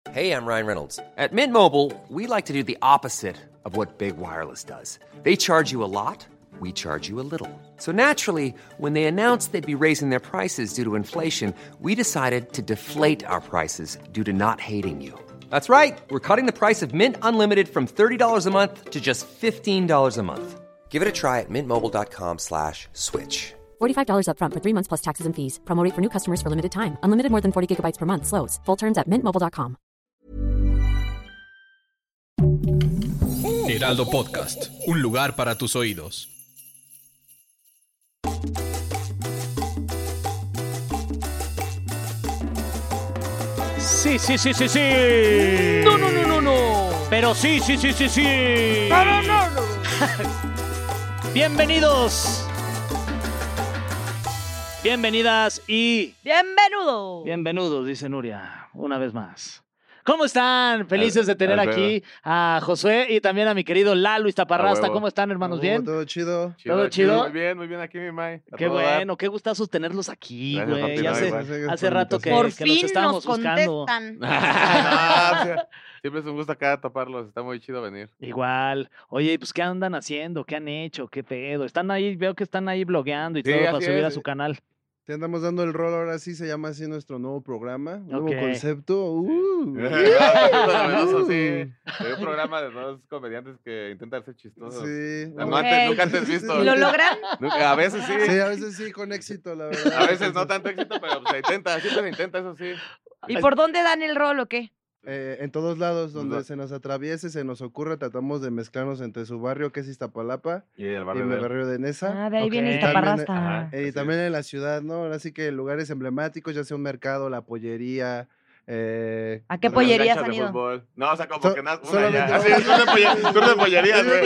Hey, I'm Ryan Reynolds. At Mint Mobile, we like to do the opposite of what Big Wireless does. They charge you a lot, we charge you a little. So naturally, when they announced they'd be raising their prices due to inflation, we decided to deflate our prices due to not hating you. That's right. We're cutting the price of Mint Unlimited from $30 a month to just $15 a month. Give it a try at mintmobile.com/switch. $45 up front for 3 months plus taxes and fees. Promo rate for new customers for limited time. Unlimited more than 40 gigabytes per month. Slows full terms at mintmobile.com. Heraldo Podcast, un lugar para tus oídos. Sí. No. Pero sí. No. Bienvenidos. Bienvenidas y... Bienvenidos, dice Nuria, una vez más. ¿Cómo están? Felices de tener aquí a Josué y también a mi querido Lalo Iztaparrasta. ¿Cómo están, hermanos? ¿Bien? Todo chido. ¿Todo chido? Muy bien aquí, mi May. Qué bueno, qué gustazo tenerlos aquí, güey. Hace rato que Por los fin estábamos nos buscando. contestan. Siempre es un gusto acá toparlos, está muy chido venir. Igual. Oye, pues, ¿qué andan haciendo? ¿Qué han hecho? ¿Qué pedo? Están ahí, veo que están ahí blogueando y todo para subir a su canal. Te andamos dando el rol, ahora sí se llama así nuestro nuevo programa, nuevo Ok. concepto. Sí. Hay un programa de dos comediantes que intentan ser chistosos. Sí. Nunca antes visto. ¿Y lo logran? A veces sí. Sí, a veces sí, con éxito, la verdad. A veces no tanto éxito, pero se intenta, siempre se intenta, eso sí. ¿Y por dónde dan el rol o qué? En todos lados donde se nos atraviese, se nos ocurre, tratamos de mezclarnos entre su barrio, que es Iztapalapa, Y el y barrio mi de... barrio de Nesa. De ahí Ok. viene También, Iztaparrasta. y también en la ciudad, ¿no? Ahora sí que lugares emblemáticos, ya sea un mercado, la pollería. ¿A qué pollerías canchas han de ido? fútbol. No, o sea, como So- que nada. solamente- Así es, tour de pollerías, güey.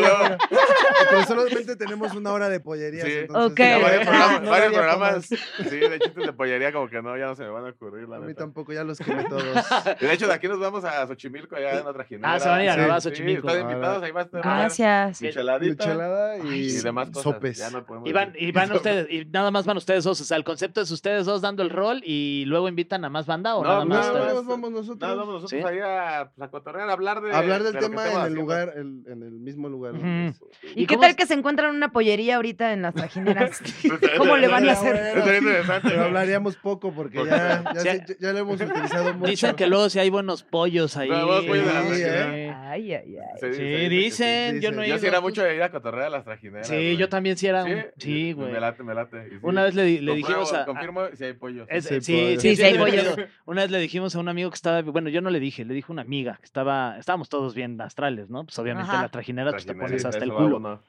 Pero solamente tenemos una hora de pollería. Sí. Ok. Ya No varios daría programas, pa' sí, de chistes de pollería, como que no, ya no se me van a ocurrir, la A mí neta. tampoco, ya los quemé todos. Y de hecho, de aquí nos vamos a Xochimilco, allá en la trajinera. Se van a ir a grabar a Sí, Xochimilco. están invitados, ahí va a estar. Gracias. Micheladita. Michelada y Y demás cosas. sopes. Ya no podemos Y van decir. ustedes, y nada más van ustedes dos. O sea, el concepto es ustedes dos dando el rol y luego invitan a más banda o No, nada más No, ustedes. no, vamos nosotros. No, vamos nosotros ¿Sí? ahí a cotorrear, a hablar de... Hablar del de lo que tema estemos en el haciendo. lugar, en el mismo lugar. Ujú. ¿Y ¿Y qué cómo tal que se encuentran una pollería ahorita en las trajineras? ¿Cómo le van a hacer? Eso es interesante. Pero hablaríamos poco porque ya lo hemos utilizado mucho. Dicen que luego si hay buenos pollos ahí. No, buenos pollos en la trajinera. Ay. Sí, dice que dicen. Yo no he Yo ido. sí era mucho de ir a cotorrear a las trajineras. Sí, güey. yo también sí era. ¿Sí? Sí, güey. Me late. Y sí. Una vez le dijimos a. Confirmo si hay pollo. Sí, Sí, hay pollos. divertido. Una vez le dijimos a un amigo que estaba, bueno, yo no le dije, le dijo a una amiga que estábamos todos bien astrales, ¿no? Pues obviamente Ajá. la trajinera pues, te pones hasta el Eso culo. uno.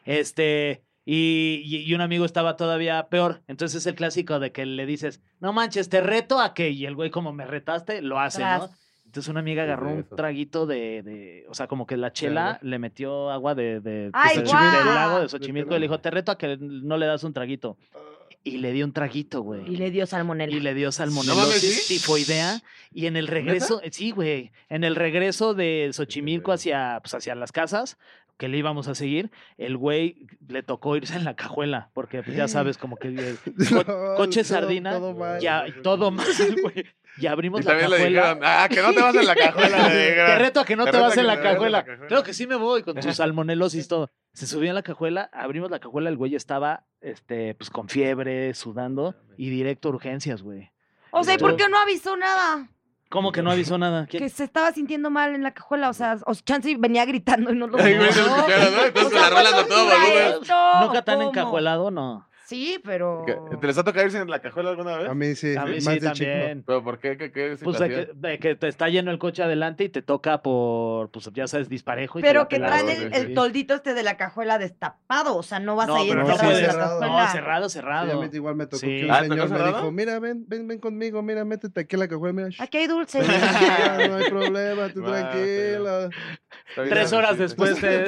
Y un amigo estaba todavía peor. Entonces es el clásico de que le dices, no manches, te reto a que, y el güey como me retaste, lo hace, ¿no? Tras. Entonces una amiga agarró un Eso. traguito o sea, como que la chela le metió agua de ¡Ay, del guau! lago de Xochimilco y le dijo, te reto a que no le das un traguito. Y le dio un traguito, güey. Y le dio salmonela. Y le dio No mames, salmonelosis, ¿sí? tifoidea. Y en el regreso, sí, güey, en el regreso de Xochimilco hacia las casas, que le íbamos a seguir, el güey le tocó irse en la cajuela, porque pues, ya sabes, como que coche sardina, ya todo mal, güey. Y abrimos Y la también le cajuela. dijeron, que no te vas en la cajuela. le dijeron. Te reto a que no te reto vas a en la me vayas cajuela. Creo que sí me voy con su salmonelosis todo. Se subió en la cajuela, abrimos la cajuela, el güey estaba pues con fiebre, sudando y directo a urgencias, güey. O sea, ¿y por qué no avisó nada? ¿Cómo que no avisó nada? ¿Quién? Que se estaba sintiendo mal en la cajuela. O sea, Chansey venía gritando y no lo Ay, güey, se lo escucharon, ¿no? Entonces la rolas a todo volumen. ¿Nunca tan encajuelado? No. Sí, pero... ¿Te les ha tocado irse en la cajuela alguna vez? A mí sí, A mí más sí, de chico. también. ¿Pero por qué? ¿Qué Pues situación? de que te está lleno el coche adelante y te toca por, pues ya sabes, disparejo. Y te Pero la que pelaron. traen sí, el toldito de la cajuela destapado. O sea, no vas No, a ir pero no, encerrado sí, en la cerrado. cajuela. No, cerrado. Sí, a mí igual me tocó Sí. que un ¿Ah, señor tocó me cerrado? dijo, mira, ven conmigo, mira, métete aquí en la cajuela, mira. Aquí hay dulces. No hay problema, tú Ah, tranquila. Está bien, 3 horas sí, después te...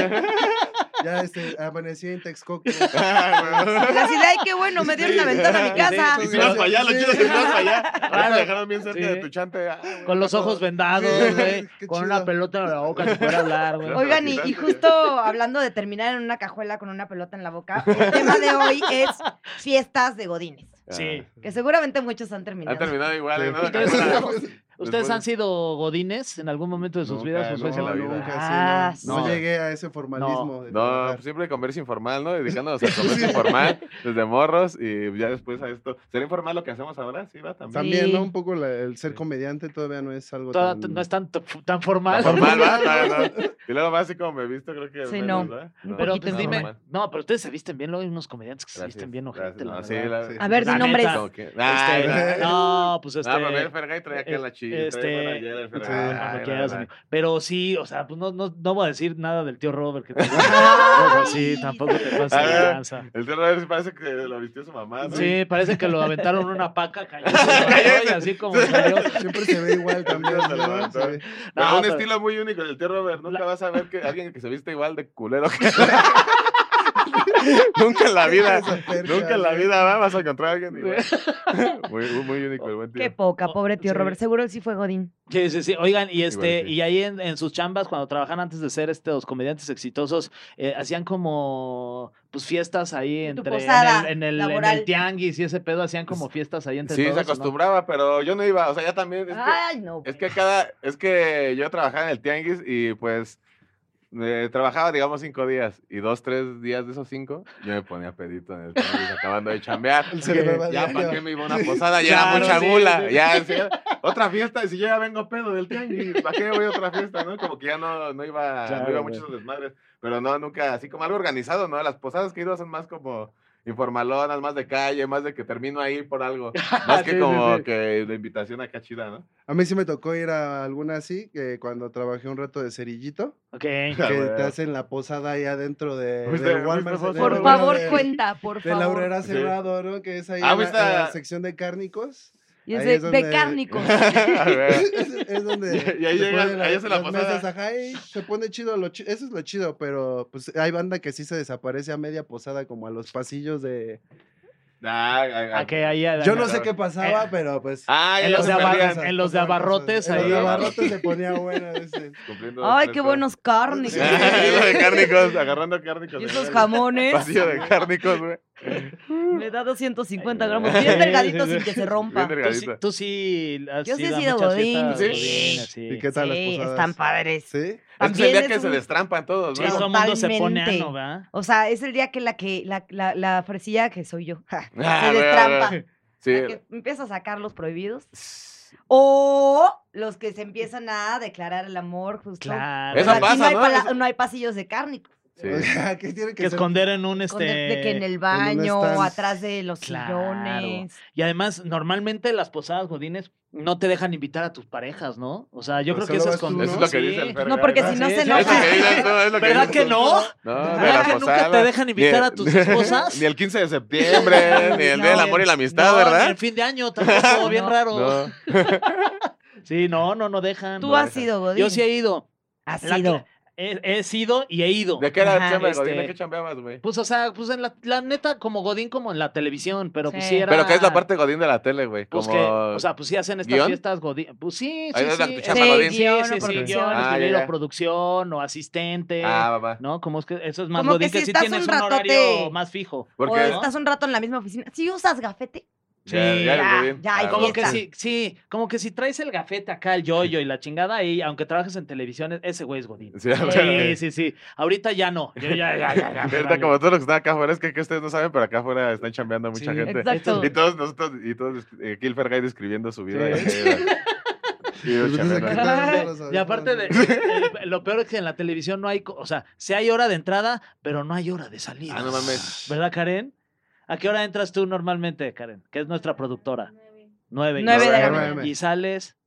Ya amanecí en Texcoco. La ciudad, ay, qué bueno, me dieron la ventana a mi casa. Y si vas para allá, lo chido es que si vas para allá. Ahora Claro. te dejaron bien cerca Sí. de tu chante. Con los ojos vendados, Sí, güey. qué Con chido. una pelota en la boca si fuera a hablar, güey. Oigan, y justo hablando de terminar en una cajuela con una pelota en la boca, el tema de hoy es fiestas de godines. Sí. Que seguramente muchos han terminado. Ha terminado igual, ¿no? Entonces, ¿Ustedes han sido godines en algún momento de sus vidas? ¿O Nunca en la vida. Nunca, sí, no No. llegué a ese formalismo. de No, trabajar. siempre comercio informal, ¿no? Dedicándonos al comercio informal desde morros y ya después a esto. ¿Sería informal lo que hacemos ahora? Sí, va también. También, Sí. ¿no? Un poco el ser comediante todavía no es algo No es tan formal. Formal, ¿va? No. Y luego más así como me he visto, creo que Sí, menos, no. ¿va? Un Pero poquito pues dime, normal. no, pero ustedes se visten bien, luego hay unos comediantes que se Gracias, visten bien gracias. ojete, la No, sí, verdad. Sí. A ver, La di nombres. neta. Como que- Ay, No, pues No, pero el Fergay trae aquí a la chica. cuando quieras, amigo. Pero sí, o sea, pues no voy a decir nada del tío Robert que te sí, tampoco te pases A de ver, lanza. el tío Robert sí parece que lo vistió su mamá, ¿no? Sí, parece que lo aventaron una paca, cayó, y así como salió. Siempre se ve igual también. Se ¿no? levantó. Sí. Pero No, un pero- estilo muy único del tío Robert. Nunca vas a ver que alguien que se viste igual de culero que Nunca en la vida. Esa percha, Nunca en la ¿sí? vida vas a encontrar a alguien igual. Muy único el buen tío. Qué poca, pobre tío Sí. Robert. Seguro él sí fue Godín. Sí, sí, sí. Oigan, y Igual sí. y ahí en sus chambas, cuando trabajan antes de ser los comediantes exitosos, hacían como pues fiestas ahí Tu entre posada en el laboral. tianguis y ese pedo, hacían como fiestas ahí entre Sí, todos. se ¿o no? acostumbraba, pero yo no iba. O sea, ya también. Ay, no. Es que yo trabajaba en el tianguis y pues trabajaba, digamos, 5 días. Y 2, 3 días de esos 5, yo me ponía pedito en el tianguis acabando de chambear. El cerebro Ya, diario. ¿para qué me iba a una posada? Ya Claro, era mucha sí, gula. sí. Ya, sí, otra fiesta, y si yo ya vengo pedo del tianguis, ¿para qué voy a otra fiesta, no? Como que ya no iba Claro, mucho a esos desmadres. Pero no, nunca, así como algo organizado, ¿no? Las posadas que he ido son más como informalonas, más de calle, más de que termino ahí por algo. Más que Sí, sí, como sí. que de invitación acá chida, ¿no? A mí sí me tocó ir a alguna así, que cuando trabajé un rato de cerillito, Ok. que bueno. te hacen la posada ahí adentro de, Fuiste- del Walmart. fuiste- de- Por bueno, favor, de- cuenta, por De la favor. Aurrera Sí. Cerrado, ¿no? Que es ahí Ah, en fuiste la a- sección de cárnicos. Y es Ahí de, es donde- de cárnicos. A ver. Es donde Y ahí se llegan, ponen ahí hacen la las posada. mesas, ajá, y se pone chido, eso es lo chido, pero pues hay banda que sí se desaparece a media posada, como a los pasillos de... A que ahí Yo no sé qué pasaba, pero pues... Ah, ya en los se de perdían. abarrotes, en los de abarrotes En los ahí. de abarrotes se ponía buena. Cumpliendo Ay, tres qué cosas. buenos cárnicos. Ah, lo de cárnicos, agarrando cárnicos. Y en esos el jamones. Pasillo de cárnicos, güey. Me da 250 gramos. Bien delgadito sin que se rompa. Bien delgadito. Tú sí has Yo sí he ido a sido muchas godín. fiestas Sí. godines, sí. ¿Y qué tal las Sí, posadas? están padres. ¿Sí? Es También el día es que se un- destrampan todos, Sí, ¿no? todo el mundo se pone Totalmente. ano, ¿verdad? O sea, es el día que la fresilla que soy yo Ah, se güey, destrampa. güey. Sí. La que empieza a sacar los prohibidos. O los que se empiezan a declarar el amor justo. Claro. Eso Aquí pasa, no hay, ¿no? Eso- no hay pasillos de cárnicos. Sí. O sea, ¿qué tiene Que que ser? esconder en un De que en el un baño, stand. atrás de los Claro. sillones. Y además, normalmente las posadas godines no te dejan invitar a tus parejas, ¿no? O sea, yo Pues creo que solo eso es vas tú, con... ¿no? Eso es lo que Sí. dice el Fer. No, porque si no Sí, se sí, Es lo enoja. que dices tú, es lo que ¿Verdad dices que tú. no? No, ¿Verdad de la que nunca posada. te dejan invitar a tus esposas? Ni el 15 de septiembre, ni el Día del No, Amor y la Amistad, No, ni ¿verdad? el fin de año tampoco, bien No. raro. No. Sí, no dejan. Tú No has dejan. sido godín. Yo sí he ido. Has La- sido. He sido y he ido. ¿De qué era Ajá, el chamba de Godín? ¿De este- qué chambeabas, güey? Pues, o sea, pues en la neta, como Godín, como en la televisión, pero pues Sí. sí era... Pero ¿qué es la parte Godín de la tele, güey? Pues Como... que, o sea, pues sí hacen estas ¿guión? fiestas Godín. Pues sí, Ahí sí, es la sí. tu chamba, Godín. guión o sí, producción. guión, Ah, escribir ya, o ya. producción o asistente. Va. ¿No? Como es que eso es más Como Godín, que que si sí estás tienes un un ratote- horario más fijo. ¿Por O qué? estás un rato en la misma oficina. ¿Sí usas gafete? Sí, Ya eres ya, Godín. ya hay Ah, Como fiesta. que sí, como que si traes el gafete acá, el yoyo y la chingada ahí, aunque trabajes en televisión, ese güey es Godín. Sí, güey. Sí. Ahorita ya no. Yo ya. Ahorita vale. como todos los que están acá afuera, es que ustedes no saben, pero acá afuera están chambeando mucha Sí. gente. Exacto. Y todos nosotros, aquí el Fergay describiendo su vida. Sí. Y yo Pues, chambeando. ¿qué tal? Nosotros Y aparte de, lo peor es que en la televisión no hay, o sea, sí hay hora de entrada, pero no hay hora de salida. Ah, no mames. ¿Verdad, Karen? ¿A qué hora entras tú normalmente, Karen? Que es nuestra productora. 9. 9 de la mañana. Y sales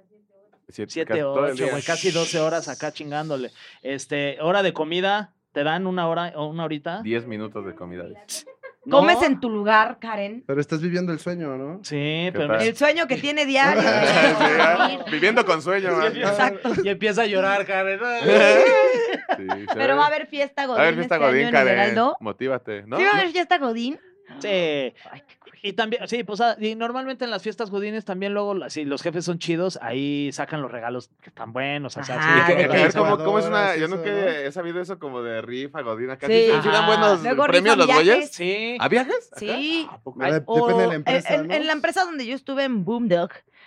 7, casi todo el 8, día. güey, casi 12 horas acá chingándole. Hora de comida, ¿te dan una hora o una horita? 10 minutos de comida. ¿No? Comes en tu lugar, Karen. Pero estás viviendo el sueño, ¿no? Sí, pero tal? El sueño que tiene diario. Sí, ya, viviendo con sueño, man. Exacto. y empieza a llorar, Karen. Sí, Pero va a haber fiesta Godín Va a haber fiesta este año Godín, en el Karen. Heraldo. Motívate, ¿no? ¿Sí va a haber fiesta Godín? Sí. Ay, qué cool. Y también, sí, pues y normalmente en las fiestas godines también luego, si los jefes son chidos, ahí sacan los regalos que están buenos. O sea, Ajá, Y que, de a ver que- cómo es una. Eso, Yo nunca ¿no? he sabido eso como de rifa, Godín. Acá Sí. sí dan buenos Luego premios rifan los viajes. güeyes. sí. ¿A viajes? ¿Acá? Sí. ¿A poco? Depende O de la empresa, en ¿no? la empresa donde yo estuve en Boomdog,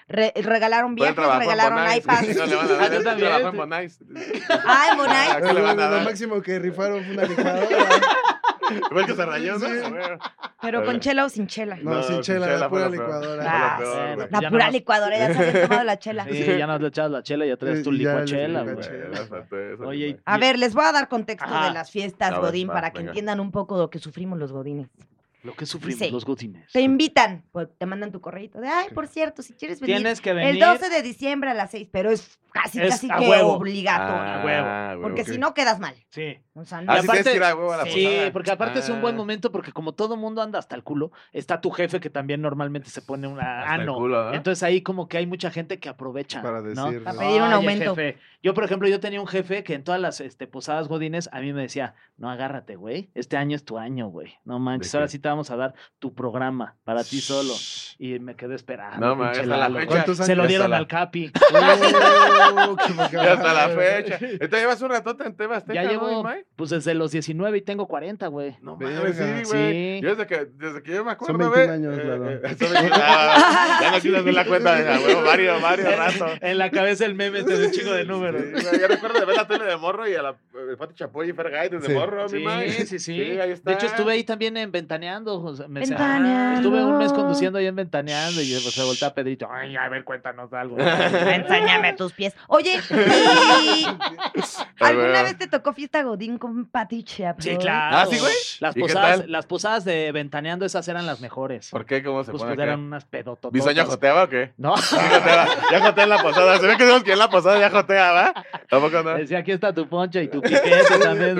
regalaron Pues él viajes, trabajó en regalaron Bonais. iPads. No le van a dar, Ah, yo él también. trabajó en Bonais. Ay, Bonai. ¿Qué le van a Lo dar? máximo que rifaron fue una licuadora. Fue el que se rayó, ¿no? Sí. Bueno. Pero con chela o sin chela. No, sin chela, fue pura lo peor. licuadora. Fue Ah, lo peor, bueno, güey. La ya pura nomás- licuadora, ya se había tomado la chela. Sí, ya no le echabas la chela, ya traes tu Y ya licuachela, le- güey. licuachela. Faltó eso, Oye, güey. A ver, les voy a dar contexto Ajá. de las fiestas, A ver, Godín, va, para que venga. entiendan un poco lo que sufrimos los Godines. Lo que sufrimos Sí. los godines. Te invitan, pues te mandan tu correíto de, ay, por cierto, si quieres venir Tienes que venir. el 12 de diciembre a las 6, pero es casi Es que a huevo. obligatorio. Ah, huevo. Porque ok. si no quedas mal. Sí. O sea, Ah, no- sí tienes que ir a huevo a la Sí, posada. porque aparte es un buen Ah. momento porque como todo mundo anda hasta el culo, está tu jefe que también normalmente se pone una Hasta el ano. culo, ¿no? Entonces ahí como que hay mucha gente que aprovecha. Para ¿no? decir, Para ¿no? pedir un Oye, aumento. jefe. Yo, por ejemplo, yo tenía un jefe que en todas las posadas godines a mí me decía, no, agárrate, güey, este año es tu año, güey. No manches, ¿De ahora qué? sí te vamos a dar tu programa para ti solo. Y me quedé esperando. No, pinche hasta la Lalo. fecha. ¿Cuántos Se lo años? dieron hasta la- al Capi. Qué poca Ya hasta la madre. fecha. Entonces llevas un ratote en Tebas Ya ¿no, llevo, Imai? pues desde los 19 y tengo 40, güey. No Verga. mames, sí, güey. Sí. Yo desde que yo me acuerdo, Son güey. 21 años, Lalo. Son 21 ya no quiero hacer la cuenta de la huevo, varios ratos. En la cabeza el meme te da un chingo de números. Sí, güey, yo recuerdo de ver la tele de morro y a el Pati Chapoy y Fergay desde Sí. morro, Sí, mi Imai. sí. ahí está. De hecho, estuve ahí también en Ventaneando. José, Ventaneando. estuve un mes conduciendo ahí en Ventaneando y pues, se voltea Pedrito. Ay, a ver, cuéntanos algo. Enséñame tus pies. Oye, ¿y alguna güey. vez te tocó fiesta Godín con Pati Chapoy? Sí, claro. Ah, ¿sí, güey? Las ¿Y qué posadas, tal? las posadas de Ventaneando, esas eran las mejores. ¿Por qué? ¿Cómo se Pues, pone? pues, eran ¿Qué? unas pedotototas. ¿Bisoño joteaba o qué? No, Sí, joteaba. Ya jotea en la posada. Se ve que tenemos que ir en la posada ya jotea, ¿va? ¿Tampoco no? decía, aquí está tu poncho y tu piquete también.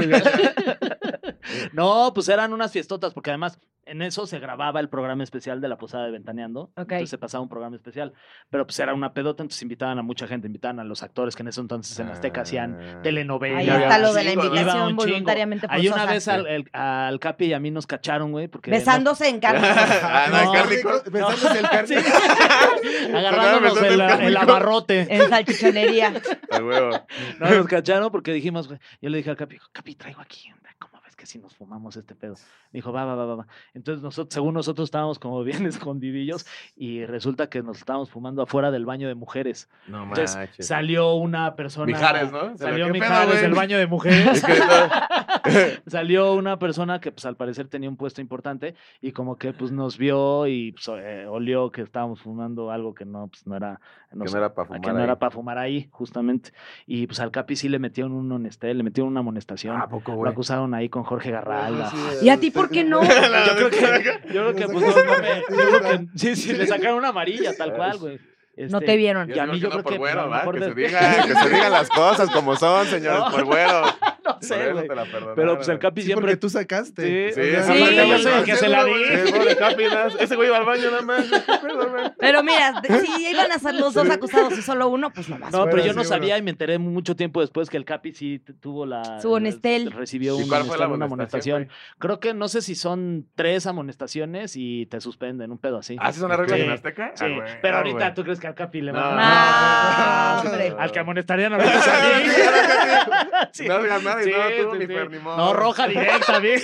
No, pues eran unas fiestotas, porque además en eso se grababa el programa especial de la posada de Ventaneando. Ok. Entonces se pasaba un programa especial. Pero pues era una pedota, entonces invitaban a mucha gente, invitaban a los actores que en ese entonces en Azteca hacían telenovelas. Ahí Ya está había lo de la chingo, ¿no? Iba invitación un chingo. voluntariamente Ahí una forzosa. vez al Capi y a mí nos cacharon, güey, porque... Besándose en carne. Ah, no, No, el cárnico. Besándose el carne. agarrándonos Besando el cárnico. el abarrote. En salchichonería. A huevo. No, nos cacharon porque dijimos, güey, yo le dije al Capi, Capi, traigo aquí, hombre, ¿cómo ves que si nos fumamos este pedo? Dijo, va. Entonces, según nosotros estábamos como bien escondidillos y resulta que nos estábamos fumando afuera del baño de mujeres. No Entonces, manches. salió una persona... Mijares, ¿no? Salió ¿Qué pedo, Mijares güey? del baño de mujeres. Es que no- Salió una persona que pues al parecer tenía un puesto importante y como que pues nos vio y pues, olió que estábamos fumando algo que no, pues no era... Que no era para que fumar no ahí. era para fumar ahí, justamente. Y pues al Capi sí le metieron le metieron una amonestación. Ah, ¿a poco, Lo güey? acusaron ahí con Jorge Garralda. ¿Y a ti por qué no? Yo creo que pues sacaron no una me- yo amarilla. creo que sí, le sacaron una amarilla, tal cual, güey. No te vieron. Y a mí yo creo por que güero, a lo ¿va? mejor Que de- se digan las cosas como son, señores, No. por güero. No Por sé, eso güey. te la perdonaron. Pero pues el Capi Sí, siempre... porque tú sacaste. Sí, Sí, o sea, sí, aparte yo sí, soy el que se la di. Sí, pobre Capi, ese güey iba al baño nada más. ¿Qué pedo, güey? Pero mira, si iban a ser los dos acusados y solo uno, pues nomás. No, pero Fuera, yo no sí, sabía y me enteré mucho tiempo después que el Capi sí tuvo Su honestel. recibió ¿Y cuál fue la una amonestación, amonestación. Creo que no sé si son 3 amonestaciones y te suspenden, un pedo así. ¿Ah, sí son las reglas Sí, en Azteca? Sí, Ah, güey, pero ahorita güey. tú crees que al Capi le No, van no, hombre. Al que amonestarían ahorita es a mí. Sí. No digas nada y Sí, no, tú sí, ni sí. Fer, ni modo. No, roja directa, bien.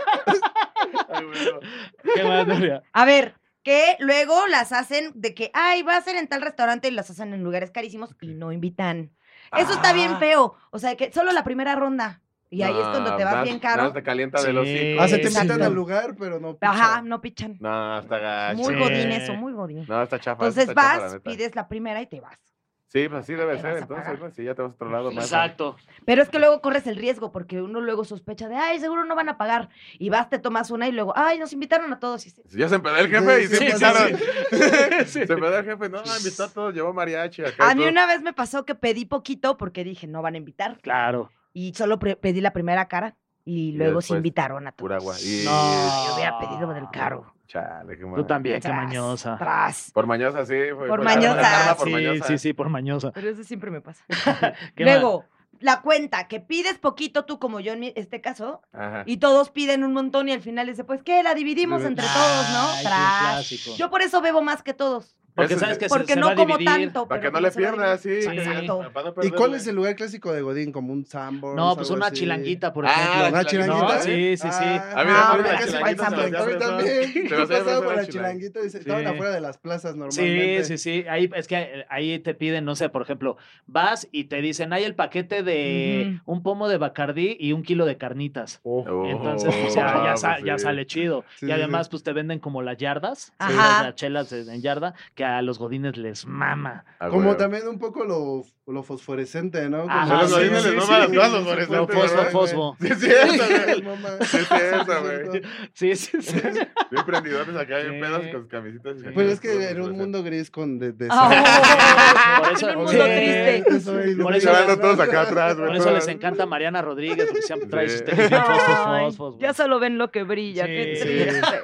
Ay, güey. ¿Qué más, Nuria? A ver, que luego las hacen de que, ay, va a ser en tal restaurante y las hacen en lugares carísimos y no invitan. Eso está bien feo. O sea, que solo la primera ronda. Y ahí es cuando te vas bien caro. te calienta de Sí. los hocico. Ah, se te Exacto. invitan al lugar, pero no. Ajá, picha. no pichan. No, está gacho. Muy Sí. godín eso, muy godín. No, está chafa. Entonces está chafa, la vas, neta. pides la primera y te vas. Sí, pues así debe Te ser, vas a entonces, pagar. ¿no? Si ya te vas a otro lado más. Exacto. Pero es que luego corres el riesgo porque uno luego sospecha de, ay, seguro no van a pagar. Y vas, te tomas una y luego, ay, nos invitaron a todos. Y Si ya se empedó el jefe y Sí, se sí, empezaron. Sí. Se empedó el jefe, no, invitó a todos, llevó mariachi acá. A y mí todo. una vez me pasó que pedí poquito porque dije, no van a invitar. Claro. Y solo pedí la primera cara y luego se después, invitaron a todos. Pura agua. Y... No. Yo hubiera pedido del caro. Chale, qué mal. Tú también, qué Tras, mañosa. Tras. Por mañosa, sí. Por la mañosa. karma por Sí, mañosa. sí, por mañosa. Pero eso siempre me pasa. ¿Qué Luego, la cuenta, que pides poquito tú como yo en este caso, Ajá. y todos piden un montón y al final dice, pues, ¿qué? La dividimos entre todos, ¿no? Ay, sí, Tras. clásico. Yo por eso bebo más que todos. Porque Eso sabes que Porque se no va a como dividir. tanto. Para pero que no le se va a pierdas, sí. dividir. Sí. Exacto. Para no ¿Y perderle. cuál es el lugar clásico de Godín? ¿Como un Sanborns? No, pues algo una así? chilanguita, por Ah, ejemplo. ¿Una chilanguita? No, sí. A mí Ah, me pero la que sí, chilanguita Juan se me A mí hacía también. fresón. Se me Yo hacía pasaba por fresón la la chilanguita y estaban Sí. afuera de las plazas normalmente. Sí. Ahí, es que ahí te piden, no sé, por ejemplo, vas y te dicen, hay el paquete de un pomo de Bacardí y 1 kilo de carnitas. Entonces, pues ya sí. sale chido. Sí, Y sí, además, sí. pues te venden como las yardas, Ajá. las chelas en yarda, que a los godines les mama. A Como huevo. también un poco lo fosforescente, ¿no? Como- Ajá, A los sí, godines les maman sí, todas los sí, fosforescentes, sí, ¿verdad? Fosfo. Sí, es cierto, Les güey. mama. Sí, es cierto, güey. Sí. Bien prendidores acá, bien Sí. pedos con sus camisitas. y Pues es todos que era un fosforescentes. mundo gris con de Por eso- En un sí. mundo triste. Por eso Jalando les- todos acá atrás, güey. Por eso les encanta Mariana Rodríguez, porque siempre trae Sí. sus tenis bien Ay, fosfos. ya solo ven lo que brilla. Qué Sí. triste.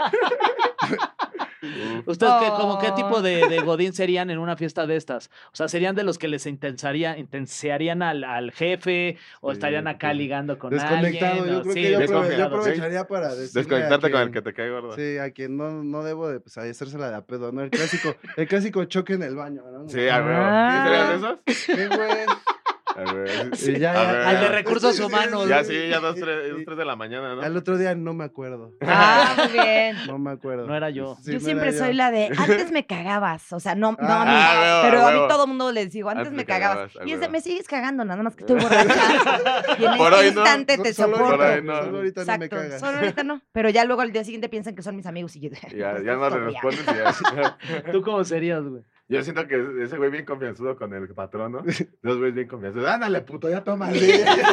¿Ustedes como qué Oh. tipo de godín serían en una fiesta de estas? O sea, ¿serían de los que les intensiarían al jefe o Sí, estarían acá sí. ligando con Desconectado. alguien? Yo o- creo sí, que yo desconfiado, aprovecharía para decirle Desconectarte a con el quien- que te cae gordo. Sí, a quien no debo de pues, hacérsela de a pedo, ¿no? El clásico choque en el baño, ¿no? Sí, a huevo. Ah. ¿Sí serían de esos? Sí, güey. A ver. Sí, ya, A ya. ver. Al de recursos humanos. Ya sí, ya 2, 3 de la mañana, ¿no? Al otro día no me acuerdo. Ah, muy bien. No me acuerdo. No era yo. Sí, Yo no siempre era soy la de, antes me cagabas, o sea, no a mí, Ah, huevo, pero a mí huevo. todo el mundo les digo, antes me cagabas. Y es de, huevo. me sigues cagando, nada más que estoy borracha. Y en Por este hoy no. instante No, te solo soporto. Por ahí no. Solo ahorita no me Exacto, cagas. solo ahorita no. Pero ya luego al día siguiente piensan que son mis amigos y yo... Ya no le respondes y ya. ¿Tú cómo serías, güey? Yo siento que ese güey bien confianzudo con el patrón, ¿no? Dos güeyes bien confianzudos. Ándale, puto, ya toma. Sí,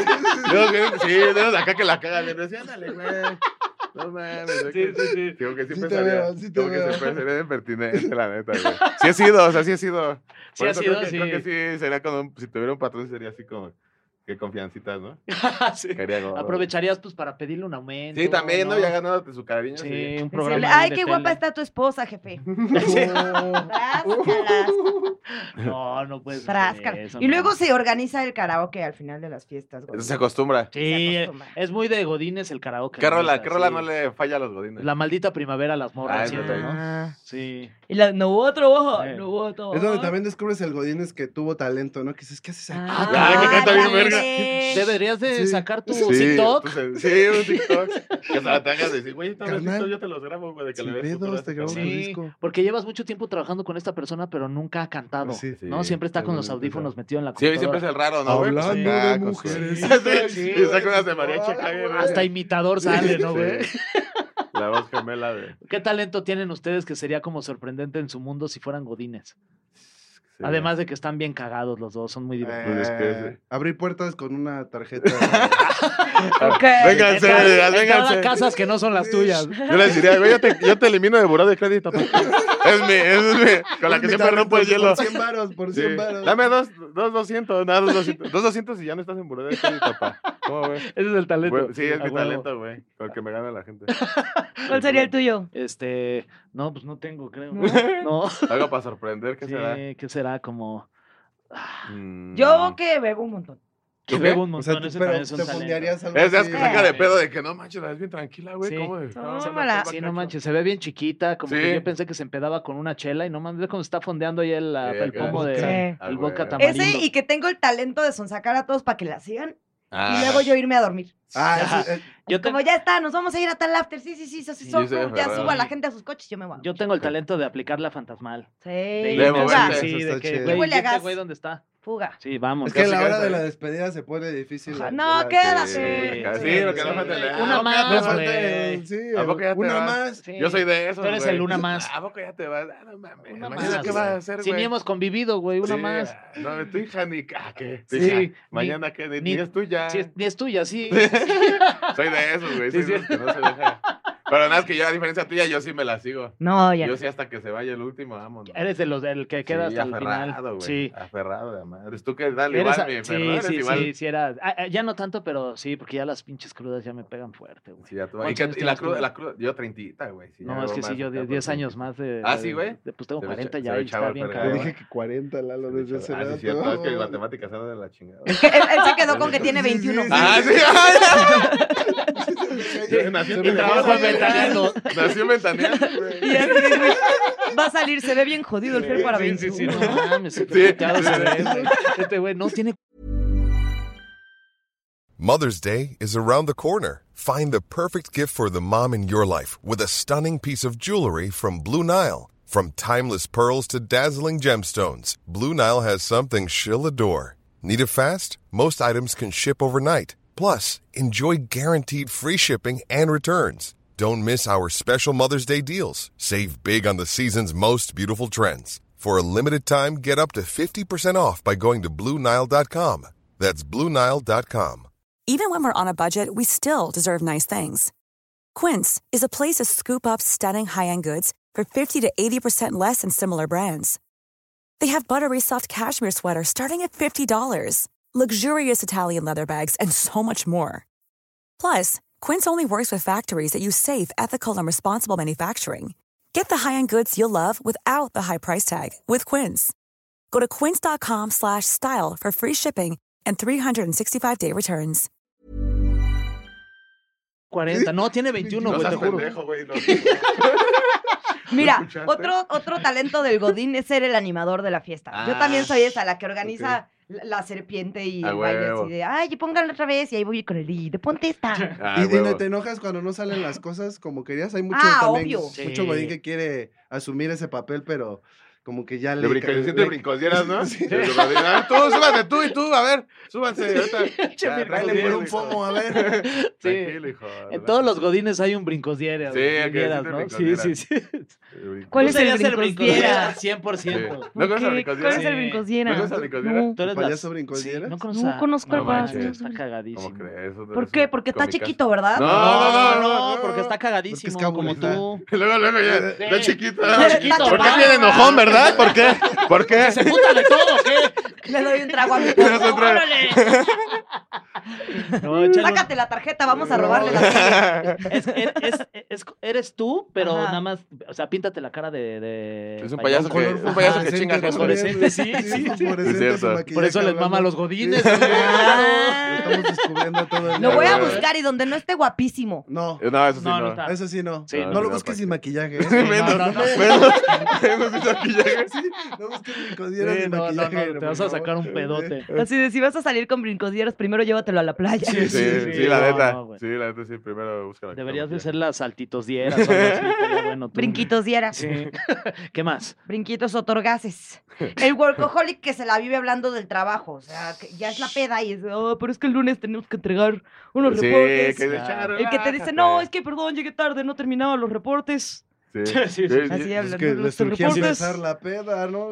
de los de acá que la cagan. Le decía, ándale, güey. No mames. Sí. Digo que sí Sí te pensaría. veo, sí te Digo que veo. se sería de pertinente, la neta, güey. Sí he sido, o sea, sí he sido. Sí Por ha eso sido, creo que, sí. creo que sí sería como, si tuviera un patrón sería así como, que confiancitas, ¿no? Sí. Quería gordo. Aprovecharías pues para pedirle un aumento. Sí, también, ¿no? Ya ganándote su cariño. Sí, Sí. un programa. Decirle, ahí ay, de qué tele. guapa está tu esposa, jefe. Tráscalas, No puedes. tráscalas. Y luego se organiza el karaoke al final de las fiestas. güey. Eso se acostumbra. Sí, se acostumbra. es muy de godines el karaoke. ¿Qué rola, neta, no sí. le falla a los godines? La maldita primavera, las morras, Ah, siento, ¿no? Ah. Sí. Y la, no hubo trabajo, Sí. no hubo trabajo. Es donde también descubres el Godínez que tuvo talento, ¿no? Que dices, ¿qué haces aquí? Ah, que canta bien verga. Deberías de Sí. sacar tu Sí, TikTok. Sí, un TikTok. Que se la tengas de decir, güey, Carnal, TikTok yo te los grabo, güey, de que sin le ves pedos, te grabo Sí. tu Sí, disco. porque llevas mucho tiempo trabajando con esta persona, pero nunca ha cantado, Sí, ¿no? sí, Siempre está con los totalmente. audífonos metido en la Sí, computadora. siempre es el raro, ¿no, güey? Pues Hablando acá de con su- mujeres. Sí, y saca unas de mariachi acá, güey. Hasta imitador sale, ¿no, güey? Sí. La voz gemela de... ¿Qué talento tienen ustedes que sería como sorprendente en su mundo si fueran godines? Sí. Además de que están bien cagados los dos, son muy divertidos. Pues es que- Abrir puertas con una tarjeta. Ok. Vénganse, Entrada a vénganse. casas que no son las tuyas. Yo les diría, güey, yo te elimino de buró de crédito, papá. Es mi, con la que siempre rompo el hielo. Por 100 varos, por Sí. 100 varos. Dame dos 200, nada, 200 y ya no estás en buró de crédito, papá. ¿Cómo, güey? Ese es el talento. Güey, sí, es A mi huevo. talento, güey, con el que me gana la gente. ¿Cuál sería el tuyo? No, pues no tengo, creo. ¿No? No. Algo para sorprender, ¿qué será? Sí, ¿qué será? Como Yo que bebo un montón. que ¿Tú bebo qué? un O sea, montón, ese pero también es un te talento. fondearías algo Es de así. que saca de pedo de que no manches, la ves bien tranquila, güey. Sí. ¿Cómo? Tómala. Sí, no manches, se ve bien chiquita, como Sí. que yo pensé que se empedaba con una chela y no mames, ve cómo está fondeando ahí el acá. pomo de Sí. el Ah, vodka güey. tamarindo. Ese y que tengo el talento de sonsacar a todos para que la sigan Ah. y luego yo irme a dormir. Yo, te- Como ya está, nos vamos a ir a tal after. Sí, Sí, son, yo soy ya aferrado. suba la gente a sus coches, yo me voy. yo tengo el talento de aplicar la fantasmal. Sí, De fuga. moverte. Sí, Eso de está que, chido. güey, Huele a ¿y este gas. güey dónde está? Fuga. Sí, vamos. Es que a la Casi, hora casi. de la despedida se pone difícil. Ajá, la- no, la- quédate. Sí, porque no falta el... Una ¿a poco más, ya te No vas? falta güey. el- sí, ¿A poco ya te una vas? más. Sí. Yo soy de esos, Tú eres güey. el una más. ¿A poco ya te vas? Ah, no mames. Una Mañana, más, ¿qué vas a hacer, Si güey? ni hemos convivido, güey, una Sí, más. No, tu hija ni... ¿qué? Tu Sí, hija, ni- Mañana, ¿qué? Ni ni- es tuya. Sí, ni es tuya, sí. Soy de esos, güey. Sí, Soy de esos que no se deja. Pero nada, es que yo, a diferencia tuya, yo sí me la sigo. No, ya. Yo sí hasta que se vaya el último, vámonos. Eres de los del que queda Sí, hasta el final. aferrado, güey. Sí. Aferrado de madre. Tú que dale Eres igual, a- mi enfermo, sí, eres sí, igual. sí, era. Ya no tanto, pero sí, porque ya las pinches crudas ya me pegan fuerte, güey. Sí, ya tú- ¿Cuántos y, años y la tienes tú? cruda, yo 30, güey. Sí, No, ya es que algo sí, más yo acá, 10 por años más de. Ah, sí, güey. Pues tengo Se ve 40 se ya ve y chavo está el bien fregado, Te cabrón. dije que 40, Lalo, desde hace Ah, sí, rato. cierto. Es que mi matemáticas era de la chingada. Es que él se quedó con que tiene 21. Ah, sí. Sí, Yo nací en se me trabajo fue en ventaneando. Nació ventaneando, güey. Y así, güey, va a salir, se ve bien jodido el Fer para 21. Sí, no mames, Sí. puteado se ve, güey. Este güey no tiene. Mother's Day is around the corner. Find the perfect gift for the mom in your life with a stunning piece of jewelry from Blue Nile. From timeless pearls to dazzling gemstones, Blue Nile has something she'll adore. Need it fast? Most items can ship overnight. Plus, enjoy guaranteed free shipping and returns. Don't miss our special Mother's Day deals. Save big on the season's most beautiful trends. For a limited time, get up to 50% off by going to BlueNile.com. That's BlueNile.com. Even when we're on a budget, we still deserve nice things. Quince is a place to scoop up stunning high-end goods for 50 to 80% less than similar brands. They have buttery soft cashmere sweaters starting at $50, luxurious Italian leather bags, and so much more. Plus, Quince only works with factories that use safe, ethical, and responsible manufacturing. Get the high-end goods you'll love without the high price tag with Quince. Go to quince.com/style for free shipping and 365-day returns. 40. No, tiene 21, No güey, te seas juro. pendejo, güey. No. Mira, escuchaste? otro talento del Godín es ser el animador de la fiesta. Yo también soy esa, la que organiza la serpiente y A el baile huevo. así de, ay, pónganlo otra vez y ahí voy con el DJ, ponte esta. Ah, Y huevo. te enojas cuando no salen las cosas como querías. Hay mucho Obvio. mucho Sí. godín que quiere asumir ese papel, pero como que ya De le... brincosieras, brincosieras, ¿no? Sí. De brincosieras. A ver, tú, súbate, tú y tú, a ver, súbanse. Ahorita. Ya, Tráele por un fomo, a ver. Tranquilo, hijo. En todos los godines hay un brincosieras. Sí, güey, que vieras, sí te ¿no? brincosieras. Sí, sí, sí. ¿Cuál Tú es el serías brincosiera? 100%. ¿No conoces al ¿Qué? brincosiera? ¿Cuál es el Sí. brincosiera? ¿No conoces al brincosiera? No. Tú eres ¿Payaso las- brincosiera? Sí, no conoces No a- conozco al No payaso. manches, está cagadísimo. ¿Cómo crees? Eso ¿Por es qué? un Porque está comicazo. chiquito, ¿verdad? No, porque está cagadísimo, Porque es como cabulita. tú. Luego ya, Sí. está chiquito. Está chiquito, ¿Por qué ¿verdad? tiene enojón, verdad? ¿Por qué? ¿Por qué? ¿Se puta de todo o qué? Le doy un trago a mi das un pozo. trago. ¡Órale! No, échale un- Sácate la tarjeta, vamos a robarle la tele. Eres tú, pero Ajá. nada más, o sea, píntate la cara de Es un payaso. payaso que, un payaso que Fosforescente chinga gente. fosforescente, sí, sí, sí. fosforescente Es cierto. su maquillaje Por eso les mama a los hablando. godines. Sí. güey. Ah. Estamos descubriendo todo el Lo voy a güey. buscar y donde no esté guapísimo. No, No, eso sí No, no no. está. eso sí no. Sí, no lo no, busques ¿para sin qué? maquillaje. Sí, menos, no, no. menos sin maquillaje. No busques brincosieras Sí, sin no, no, maquillaje. no, te por vas a favor. sacar un pedote. Así de, si vas a salir con brincosieras, primero llévatelo a la playa. Sí, sí, la no, neta. no, güey. Sí, la neta sí, primero busca la Deberías de maquillaje. ser las saltitos dieras o algo así, estaría bueno, tú. Brinquitos dieras. Sí. ¿Qué más? Brinquitos otorgases. El workaholic que se la vive hablando del trabajo. O sea, que ya es la peda y es, oh, pero es que el lunes tenemos que entregar unos Sí, reportes. que de Ah. echar, El que te dice, relájate. no, es que perdón, llegué tarde, no terminaba los reportes. Sí, Sí, sí, sí. Así Es hablan que de le los surgió reportes. empezar la peda, ¿no?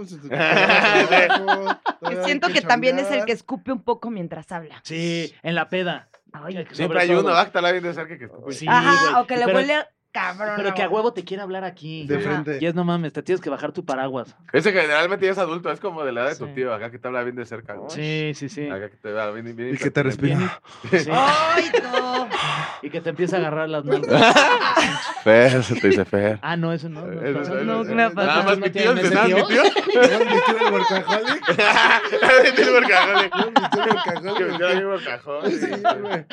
Que siento que también es el que escupe un poco mientras habla. Sí, en la peda. Ay, Sobre Siempre hay todo. uno, bájala bien de cerca que escupe. Sí, Ajá, güey. o que le Pero- huele cabrón. Pero que a ¿no? huevo te quiere hablar aquí. De Ajá. frente. Y es no mames, te tienes que bajar tu paraguas. Ese generalmente ya es adulto, es como de la edad de tu Sí. tío, acá que te habla bien de cerca. ¿no? Sí, sí, sí. Acá que te habla bien, bien Y que te impertinente. respira. Sí. Ay, no. Y que te empieza a agarrar las nalgas. Fer, se te dice Fer. Ah, no, eso no. No, me ha pasado. Nada más ¿No mi tío, tienen ese ¿nada más mi tío? ¿No admitió el workaholic? Mi tío el workaholic. ¿No admitió el workaholic? Que me dio el workaholic. Sí, güey.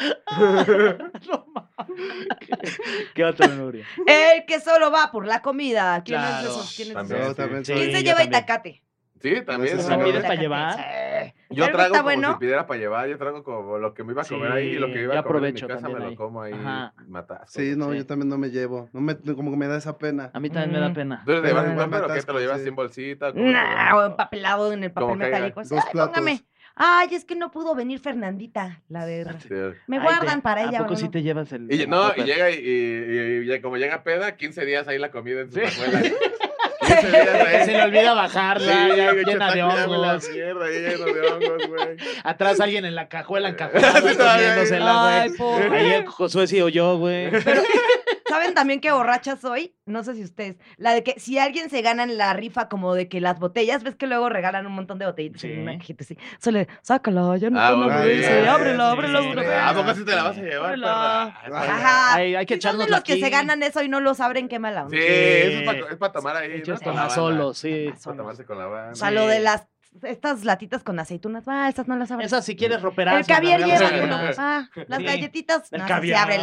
¿Qué otra memoria? El que solo va por la comida. ¿Quién es de Claro. esos? ¿Quién es de También. esos? No, también Sí, soy- ¿Quién se yo lleva también. itacate? Sí, también. Eso es sí. una ¿Pides cosa. para llevar? Sí. Yo ¿Algo trago está como bueno? si pidiera para llevar, yo trago como lo que me iba a comer ahí y lo que iba Sí, a comer en mi yo casa aprovecho me también lo ahí. como ahí Ajá. matas. Sí, no, Sí. yo también no me llevo. No me, como que me da esa pena. A mí también me da pena. Entonces Pero llevas no igual, me pero ¿qué te atasco, lo llevas sí. sin bolsita? ¿Cómo te lo Nah, llevas? o empapelado en el papel Como caiga. metálico. Así, Dos "Ay, platos. póngame". Ay, es que no pudo venir Fernandita, la de... Sí. Me Ay, guardan para ella. ¿A poco ¿o sí no? te llevas el...? Y, el no, y topper? llega y como llega peda, 15 días ahí la comida en su Sí. cajuela. 15 días ahí. Se le olvida bajarla, Sí, ya güey, llena de chataco, ya huele a hongos. mierda, lleno de hongos, güey. Atrás alguien en la cajuela encajolado Sí, todavía. comiéndosela, Ay, güey. pobre. Ahí el Josué sí o yo, güey. ¿Saben también qué borracha soy? No sé si ustedes. La de que si alguien se gana en la rifa como de que las botellas, ves que luego regalan un montón de botellitas Sí. en una cajita así. Sale, sácala, ya no Ah, están bueno, aburridas, sí, ábrela, sí, ábrela. sí, ábrela. ¿A poco sí te la vas a llevar, Ábrela. perra? Ajá. Hay que Si son echarnos de los que se ganan eso y no lo saben, qué mala onda. Sí, eso es para tomar ahí. Hechos ¿no? con la la solo, sí. Solos. Para tomarse con la banda. O sea, lo de estas latitas con aceitunas, estas no las abren. Esas si quieres roperar. El caviar lleva regalas uno. algunas. Las Sí. galletitas, ¿El no, caviar? sí, ábrelas.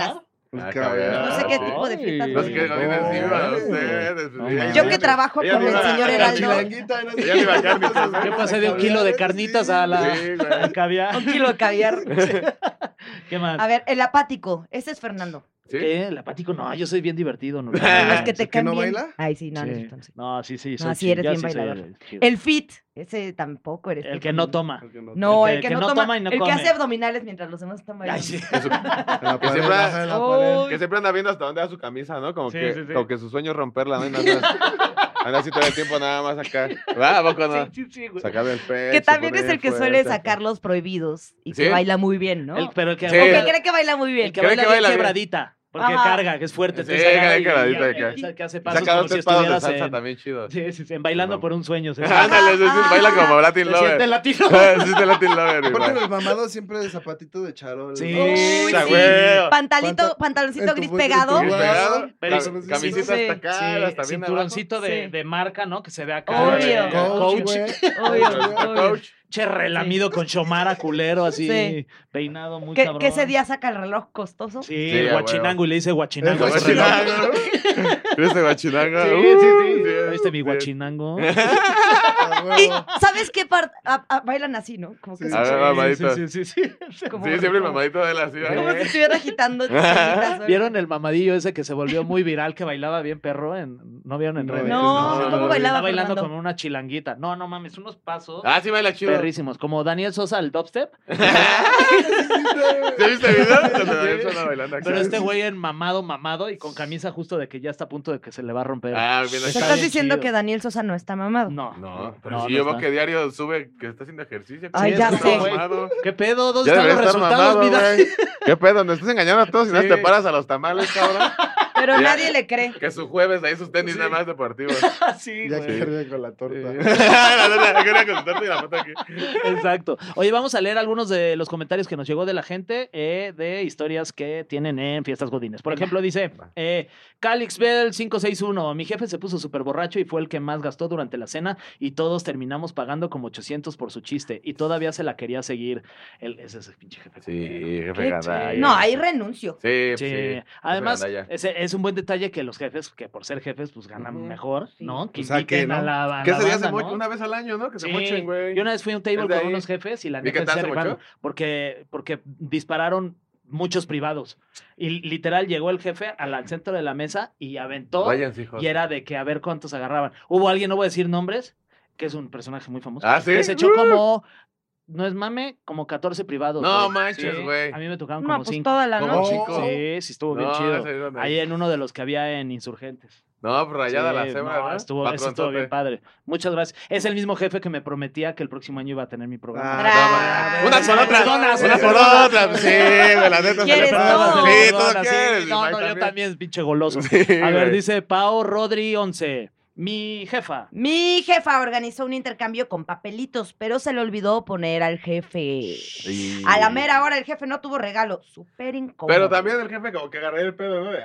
No sé qué tipo de fritas. No sé qué iban ustedes. Yo que trabajo con el señor Heraldo. ¿Qué pasé de 1 kilo de carnitas a la al caviar? 1 kilo de caviar. ¿Qué más? A ver, el apático. Ese es Fernando. ¿Sí? ¿Qué? El apático, no, yo soy bien divertido. No, Los que te ¿Que caen no bien. baila? Ay, sí, no, Sí. entonces. No, sí, No, soy sí eres yo bien sí soy bailador. chido. El fit. Ese tampoco eres. El tú, que no Fernando. toma. No, El el que que no no toma. toma y no el come. que hace abdominales mientras los demás están bailando. Ay, sí. Que siempre, Oh. que siempre anda viendo hasta dónde va su camisa, ¿no? Como, Sí, que, sí, sí. como que su sueño es romperla, ¿no? Y anda así todo el tiempo nada más acá. ¿Va? ¿A poco no? Sí, güey. Sacar el pecho. Que también es poner el que fuerte, suele acá. sacar los prohibidos y que ¿Sí? baila muy bien, ¿no? Pero el que, Sí. O que baila, cree que baila muy bien. el que Cree baila que bien baila bien. quebradita. Porque Ajá. carga, que es fuerte. Sí, entonces agarra quebradita y acá. que hace Y pasos saca como 2, si 3 pasos de estuvieras salsa en... también chido. Sí, en Bailando por un Sueño. Se Ándale, sí, baila como Latin Se siente Lover. latino. Sí, de Latin Lover. Aparte igual. los mamados siempre de zapatito de charol. Sí. ¿no? Uy, Esa sí. güey. Pantaloncito En tu gris buen- pegado. en tu Pegado, Pero camisita sí, hasta acá, Sí, hasta bien cinturoncito abajo. de, Sí. de marca, ¿no? Que se ve acá. Obvio. Coach, güey. Obvio, abajo. obvio. Coach. Che relamido con Shomara culero, así, Sí. peinado muy Que cabrón. ese día saca el reloj costoso. Sí, Sí, a guachinango, y le dice guachinango. El ese reloj. Guachinango. ¿Viste guachinango? Sí, Sí. ¿Viste mi guachinango? Y ¿sabes qué bailan así, no? Como que Sí. se- A ver, mamadito. Sí. como- Sí, siempre el como- mamadito de él así. Como si estuviera agitando chispitas, ¿no? ¿Vieron el mamadillo ese que se volvió muy viral, que bailaba bien perro? ¿No vieron en No, redes? No, ¿cómo bailaba Está bailando Fernando? como una chilanguita. No mames, unos pasos Ah, sí baila chido. perrísimos. Como Daniel Sosa, el dubstep. ¿Sí viste el video? Donde Daniel Sosa bailando acá. Pero este güey en mamado y con camisa justo de que ya está a punto de que se le va a romper. Ah, bien ¿Te Está estás bien diciendo chido. que Daniel Sosa no está mamado? No. No, pero No, sí, no yo veo está. que diario sube que está haciendo ejercicio. Ay, Sí, ya está sé. mamado. ¿Qué pedo? ¿Dónde Ya están los debería estar resultados, mamado, vida? güey. ¿Qué pedo? ¿Nos estás engañando a todos y no Sí. te paras a los tamales, cabrón? Pero Ya. nadie le cree. Que su jueves ahí sus tenis nada más deportivos. Sí, Ya güey. quería con la torta. La neta, quería contarte y la foto aquí. Exacto. Oye, vamos a leer algunos de los comentarios que nos llegó de la gente de historias que tienen en Fiestas Godines. Por ejemplo, dice Calixbell 561. Mi jefe se puso súper borracho y fue el que más gastó durante la cena y todos terminamos pagando como 800 por su chiste y todavía se la quería seguir. Ese es el pinche jefe. Sí, jefe ¿Qué? gandalla. No, ahí renuncio. Sí, Sí. sí. Además, Jefe gandalla. es un buen detalle que los jefes, que por ser jefes, pues ganan Ujú. mejor, Sí. ¿no? Que O sea, que, inviten a ¿no? la, a ¿Qué la ese día banda, se mocha ¿no? una vez al año, no? Que se Sí. mochen, güey. Yo una vez fui a un table Es de con ahí. unos jefes y la ¿Y neta qué tal se se rifaron, mochó? porque dispararon muchos privados. Y literal llegó el jefe al centro de la mesa y aventó. Váyanse, hijos. Y era de que a ver cuántos agarraban. Hubo alguien, no voy a decir nombres, que es un personaje muy famoso. Ah, ¿sí? Que se echó como, no es mame, como 14 privados. No güey. manches, güey. A mí me tocaron No, como pues 5. toda la ¿Cómo noche. cinco? Sí, estuvo bien No, chido. ese es donde- Ahí en uno de los que había en Insurgentes. No, pues rayada Sí, la cebra, no, ¿no? estuvo bien Patronzote. padre. Muchas gracias. Es el mismo jefe que me prometía que el próximo año iba a tener mi programa. Bravo. Una por otra. Perdonas, Una por perdonas. otra. Sí, güey, la neta. se ¿Quieres le todo? perdona. Sí, todo Perdona, sí. quieres. No, mi no, Mike yo también, pinche goloso. Sí, A ver, güey. dice Pao Rodri 11. Mi jefa. Mi jefa organizó un intercambio con papelitos, pero se le olvidó poner al jefe. Sí. A la mera hora el jefe no tuvo regalo. Súper incómodo. Pero también el jefe como que agarré el pedo, ¿no? De,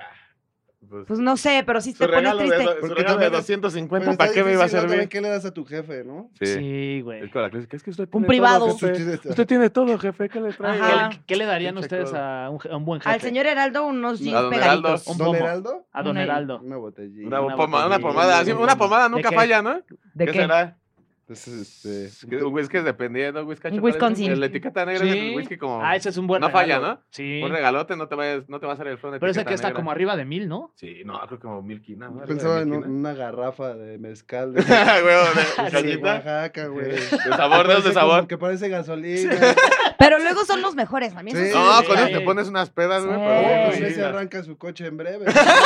Pues no sé, pero sí su te pones regalo triste. su Porque regalo de también es- 250, Pero ¿para está qué me iba a difícil, ¿no? servir? También, ¿qué le das a tu jefe, no? Sí, güey. Es con la clásica, es que usted Un tiene privado. todo, jefe. Usted tiene todo, jefe, ¿qué le trae? Ajá. ¿Qué le darían Pinche ustedes codo. a un buen jefe? Al señor Heraldo unos jeans A don Heraldo. pegaditos. Un ¿Don pomo. Heraldo? A don Una- Heraldo. Una botellita. Una botellita. pomada, sí, una pomada ¿De nunca qué? falla, ¿no? ¿De ¿Qué qué? será? Es, Es que un whisky es dependiendo, whisky Un Wisconsin. La etiqueta negra es el whisky como... Ah, ese es un buen No falla, regalo. ¿no? Sí. Un regalote, no te va a hacer el flow de Pero ese etiqueta que está negra. como arriba de 1000, ¿no? Sí, no, creo que como 1000 quinas, ¿no? Pensaba en Arriba de 1000 una garrafa de mezcal. quinas. De, Huevo, de de cajita. Oaxaca, güey. De sabor, ¿no? De Parece sabor. como que parece gasolina. Pero luego son los mejores. A mí Sí. esos No, sí. con Sí. eso te pones unas pedas, güey. Sí. pero bien Pues ese chidas. arranca su coche en breve.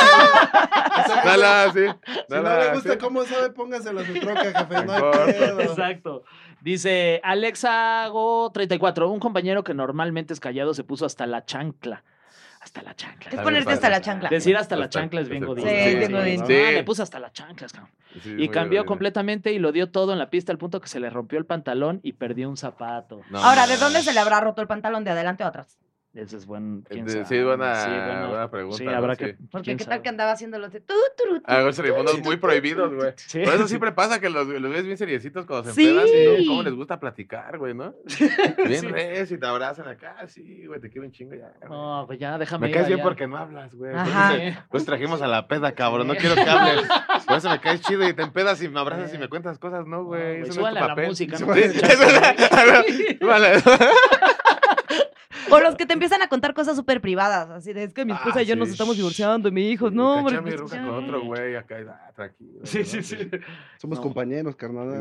Dala, sí. Si no le gusta cómo sabe, póngaselo a su troca, jefe. No hay Mejor. pedo. Exacto. Dice Alexago 34. Un compañero que normalmente es callado se puso hasta la chancla. Hasta la chancla. Es ponerte hasta la chancla. Decir hasta la Hasta- chancla es bien hasta- godín. Sí, es bien godín. No, Sí. me puse hasta las chanclas, cabrón. Sí, Y muy cambió bien. completamente y lo dio todo en la pista al punto que se le rompió el pantalón y perdió un zapato. No, Ahora, no, ¿de dónde se le habrá roto el pantalón? ¿De adelante o atrás? Ese es buen. Sí, buena pregunta. Sí, habrá ¿no? que. Sí. Porque qué tal que andaba haciendo los de A ver, teléfonos muy prohibidos, güey. Sí. Por eso siempre pasa que los ves bien seriecitos cuando se Sí. empedan y ¿no? cómo les gusta platicar, güey, ¿no? Bien Sí. res y te abrazan acá, sí, güey, te quiero un chingo ya. Güey. No, pues ya déjame. Me caes bien allá. porque no hablas, güey. Ajá. Pues trajimos a la peda, cabrón. No quiero que hables. Por eso me caes chido y te empedas y me abrazas y me cuentas cosas, no, güey. Eso no es Súbale tu a la papel. música, Sí, ¿no? Súbale. O los que te empiezan a contar cosas súper privadas, así de, es que mi esposa y yo sí. nos estamos divorciando, y mi hijo, no, Caché hombre, a mi pues, ruca ya. con otro güey acá. Tranquilo. Sí, ¿no? sí, sí. Somos No. compañeros, carnal.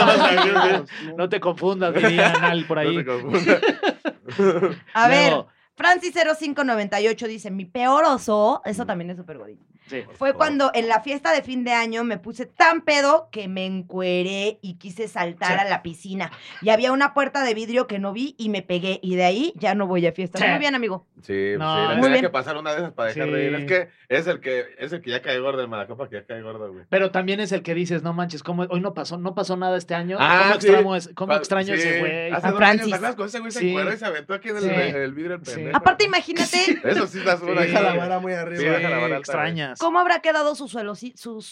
No te confundas, diría Anal por ahí. No te confundas. A ver, Luego, Francis 0598 dice, mi peor oso, eso también es súper godín. sí. Fue cuando en la fiesta de fin de año me puse tan pedo que me encueré y quise saltar a la piscina. Y había una puerta de vidrio que no vi y me pegué. Y de ahí ya no voy a fiestas. Sí. Muy bien, amigo. Sí, No, sí, le muy tenía bien. que pasar una de esas para dejar Sí. de ir. Es que es el que ya cae gordo, el Malacopa que ya cae gordo, güey. Pero también es el que dices, no manches, ¿cómo hoy no pasó nada este año? Ah, ¿Cómo sí. extraño ese güey? Hace A 2 años, Francis. ¿te acuerdas con ese güey se Sí. encueró y se aventó aquí en Sí. el vidrio el Sí. pendejo? Aparte, imagínate Eso sí está una Deja la vara muy arriba. Sí, deja la vara alta, extrañas. cómo habrá quedado su suelo, sí, su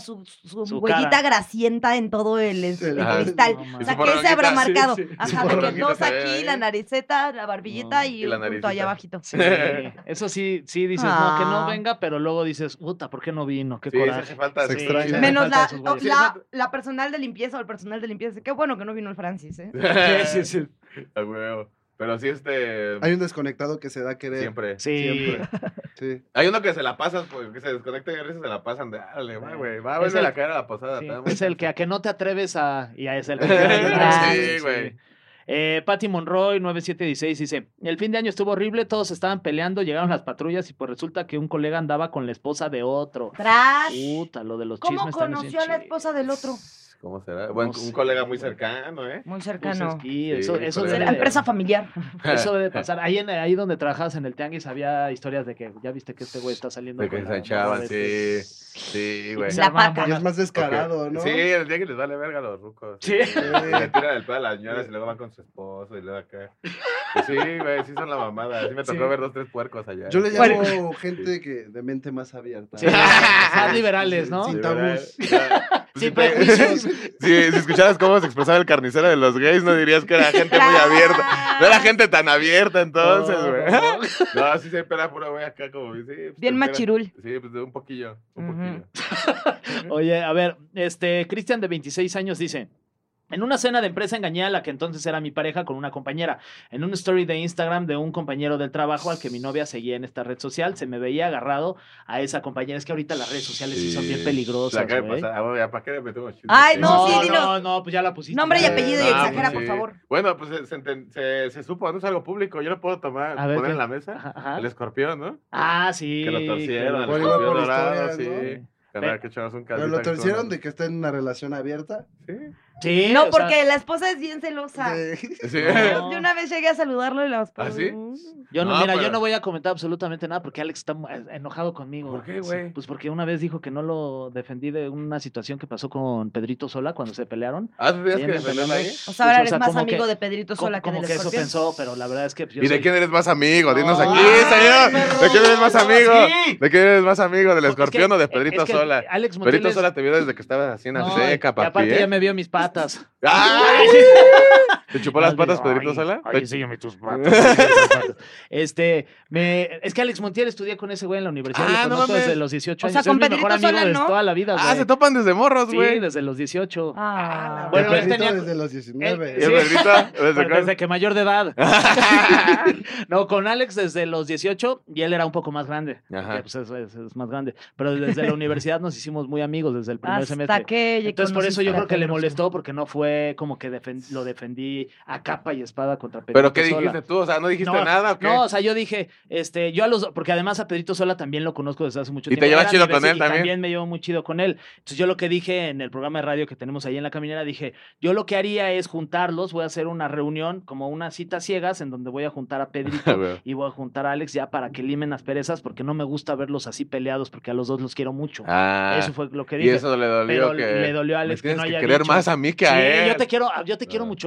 Su huellita cara. grasienta en todo el Ajá. cristal. No, o mames. sea, Su que él se habrá porronguita, marcado. sí, sí. Ajá, Su de que porronguita dos se ve aquí, ahí. la nariceta, la barbillita No, y y la un punto naricita. allá abajito. Sí, eso sí dices, no, que no Ah. venga, pero luego dices, puta, ¿por qué no vino? Qué Sí, se coraje. hace falta. Se sí. extraña. Menos falta la, esos güeyes. la personal de limpieza o el personal de limpieza. Qué bueno que no vino el Francis, ¿eh? Sí, sí, A huevo. Pero sí, Hay un desconectado que se da a querer. siempre. sí. Siempre. Sí. Hay uno que se la pasan, pues, que se desconecta y a veces se la pasan de, dale, va, güey, va, vuelve el- a caer a la posada. Sí, te damos es el chance. que a que no te atreves a... Y a es el que... Sí, güey. Patty Monroy 9716 dice, el fin de año estuvo horrible, todos estaban peleando, llegaron las patrullas y pues resulta que un colega andaba con la esposa de otro. Tras. Puta, lo de los ¿Cómo chismes también es conoció a bien la esposa del otro? ¿Cómo será? Bueno, No un sé. colega muy cercano, ¿eh? Muy Pues cercano. es que eso, Sí, eso, colega. debe Era de, empresa familiar. eso debe pasar. Ahí donde trabajabas en el tianguis había historias de que ya viste que este güey está saliendo De que con se la echaban, morra de sí. Sí, güey. La paca. Y es más descarado, ¿no? Sí, el día que les vale verga a los rucos. Sí. Le tiran el pedo a las señoras y luego van con su esposo y luego acá. Pues sí, güey, sí son la mamada. Sí me tocó Sí. ver 2, 3 puercos allá. Yo le Bueno. llamo gente que de mente más abierta. Sí, más liberales, ¿no? Sin Sí, tabús. ¿verdad? Sin te- prejuicios. Si escucharas cómo se expresaba el carnicero de los gays, no dirías que era gente muy abierta. No era gente tan abierta entonces, No, güey. no. No, sí se espera puro güey acá como, sí. Pues, Bien te espera. machirul. Sí, pues de un poquillo, un Ujú. poquillo. Oye, a ver, Cristian de 26 años dice, en una cena de empresa engañé a la que entonces era mi pareja con una compañera. En un story de Instagram de un compañero del trabajo al que mi novia seguía en esta red social, se me veía agarrado a esa compañera. Es que ahorita las redes sociales sí son bien La peligrosas, acaba de güey. pasar. Ah, bueno, ya, ¿para qué le metemos chisme? Ay, No, sí, dilo. no, pues ya la pusiste. Nombre y Ya. apellido y Ah, exagera, pues por sí. favor. Bueno, pues se supo, no es algo público. Yo lo puedo tomar, A ver, poner ¿qué? en la mesa. Ajá, ajá. El escorpión, ¿no? Ah, sí. Que lo torcieron, el Por igual escorpión por dorado, historias, sí. ¿no? Canal, que echamos un Pero caldito lo aquí con torcieron una- de que está en una relación abierta. Sí. Sí, No, o sea, porque la esposa es bien celosa. Sí. Sí. No. Yo una vez llegué a saludarlo y la esposa. ¿Ah, sí? yo no, No, mira, yo pero- no voy a comentar absolutamente nada porque Alex está enojado conmigo. ¿Por qué, güey? Sí, pues porque una vez dijo que no lo defendí de una situación que pasó con Pedrito Sola cuando se pelearon. Ah, ¿tú tenías Sí, que me defenderla ahí? O sea, ahora Pues, o eres sea, más como amigo que- de Pedrito Sola que como del que eso escorpión. pensó, pero la verdad es que yo ¿Y de soy- quién eres más amigo? Dinos No. aquí, ¡Ay, señor. ¿De quién eres más amigo? Sí. ¿De quién eres más amigo? ¿Del No, es que- escorpión o de es Pedrito que Sola? Alex Montiel Pedrito es- Sola te vio desde que estabas así en la No, seca, y papi. aparte ¿eh? ya me vio mis patas. ¡Ay! ¿Te chupó las patas Pedrito Ay, Sola? Ay, enséñame tus patas. Es que Alex Montiel estudié con ese güey en la universidad. Ah, lo no conozco mames. desde los 18 O sea, años. con es mi mejor Pedrito amigo Sola, de ¿no? toda la vida, güey. Ah, se topan desde morros, Sí, güey. desde los 18. Ah. Bueno, El él Pedrito tenía- desde los 19. ¿Y el Pedrito? ¿Desde Desde cuándo? que mayor de edad. No, con Alex desde los 18 y él era un poco más grande. Ajá. Porque, pues, es más grande. Pero desde la universidad nos hicimos muy amigos desde el primer Hasta semestre. que Entonces, por eso yo creo que le molestó. molestó porque no fue como que lo defendí a capa y espada contra Pedrito ¿Pero qué Sola. dijiste tú? O sea, ¿no dijiste No, nada o qué? No, o sea, yo dije, yo a los, porque además a Pedrito Sola también lo conozco desde hace mucho ¿Y te tiempo. llevas Era chido mi con él vecino y también? también me llevo muy chido con él. Entonces yo lo que dije en el programa de radio que tenemos ahí en la caminera, dije, yo lo que haría es juntarlos, voy a hacer una reunión, como una cita ciegas, en donde voy a juntar a Pedrito Güey. y voy a juntar a Alex ya para que limen las perezas, porque no me gusta verlos así peleados, porque a los dos los quiero mucho. Ah, Eso fue lo que y dije. eso le dolió Pero que... le dolió a Alex me tienes que no haya querer dicho. más a mí que a Sí, él. yo te quiero Ah. mucho más a ti,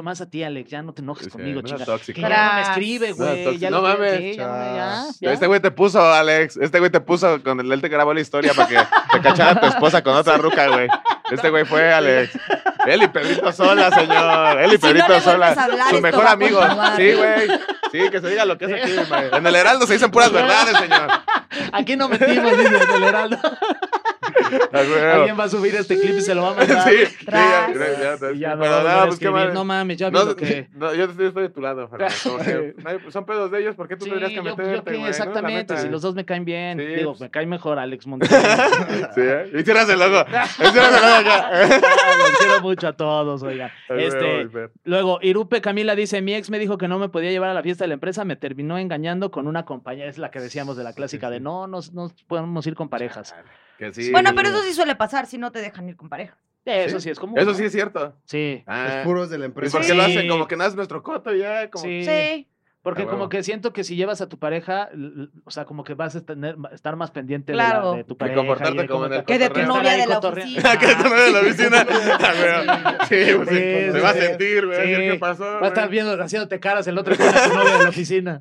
Alex, ya no te enojes Sí, conmigo, no chica. seas tóxico. Que ya no me escribe, No seas güey. tóxico. Ya No le- mames. sí, ya. Este güey te puso, Alex. Este güey te puso con él te grabó la historia para que te cachara tu esposa con otra ruca, güey. Este güey fue, Alex. Él y Pedrito Sola, señor. Él y Si no Pedrito le Sola. vuelves a hablar, Su esto mejor va a amigo. continuar. Sí, güey. Sí, que se diga lo que es aquí, güey. En el Heraldo se dicen puras verdades, señor. Aquí no metimos, dice el Heraldo. A huevo. Alguien va a subir este clip y se lo va a mandar. Sí, sí, Tras. Y ya me pero va a volver no, a pues qué escribir. madre. No mames, ya vi No, lo que... no, yo estoy de tu lado, Fernando. Como que, no hay- son pedos de ellos, ¿por qué tú Sí, tendrías que yo meterte, qué, güey? ¿no? La exactamente, neta. si los dos me caen bien. Sí, Digo, pues. me cae mejor Alex Montiel. Sí, ¿eh? Y cierras el ojo. Cierras el ojo acá. Los quiero mucho a todos, oiga. Ay, güey, Fer. Luego, Irupe Camila dice, mi ex me dijo que no me podía llevar a la fiesta de la empresa, me terminó engañando con una compañera. Es la que decíamos de la clásica de no podemos ir con parejas. Que sí. Bueno, pero eso sí suele pasar si no te dejan ir con pareja. Eso sí es común. Eso ¿no? sí es cierto. Sí. Los Ah, puros de la ¿y empresa. por qué lo Sí. hacen? Como que nace nuestro coto y ya. Como... Sí. Sí. Porque Ah, como huevo. que siento que si llevas a tu pareja, o sea, como que vas a estar más pendiente Claro. de tu Y pareja. comportarte y como en el Que de tu cotorreo. novia de la Estar ahí oficina. Que tú no eres la oficina. Ah, güey. Sí, pues, Sí, se va a sí. sentir, güey. Sí. ¿Qué pasó? Va a estar güey? viendo, haciéndote caras el otro con tu novia de la oficina.